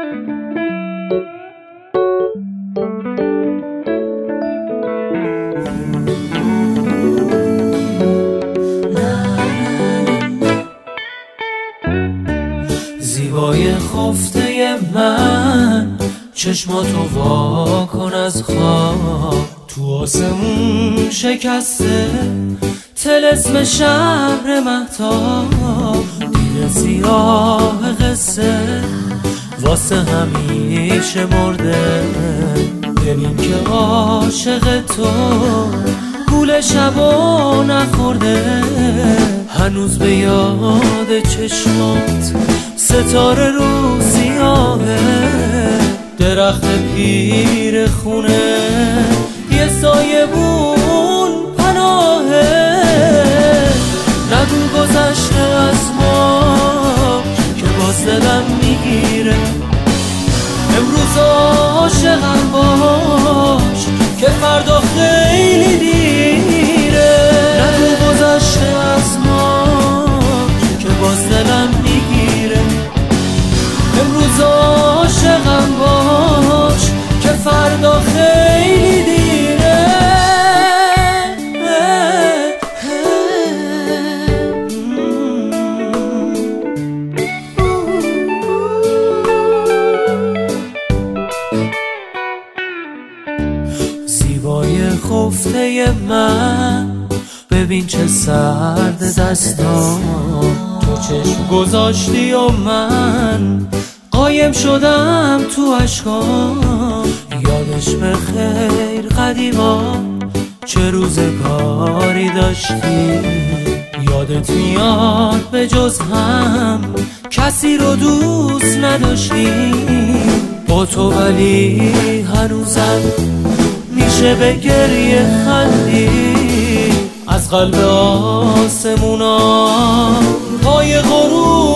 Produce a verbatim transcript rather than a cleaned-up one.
زیبای خفته من، چشماتو وا کن از خواب. تو آسمون شکسته طلسم شهر مهتاب. دیو سیاه قصه واسه همیشه مرده. ببین که عاشق تو گول شبا نخورده. هنوز به یاد چشمات ستاره رو سیاهه. درخت پیر خونه یه سایبون پناهه. نگو گذشته از ما که باز دلم میگیره. امروز عاشقم باش که فردا خیلی دیره. نگو گذشته از ما که باز دلم میگیره. امروز عاشقم باش که فردا خیلی دیره. زیبای خفته من، ببین چه سرد دستام. تو چشم گذاشتی و من قایم شدم تو عشقام. یادش به خیر قدیما چه روزگاری داشتی. یادت میاد به جز هم کسی رو دوست نداشتی. با تو ولی هنوزم میشه به گریه خندی. از قلب آسمونا پای غروب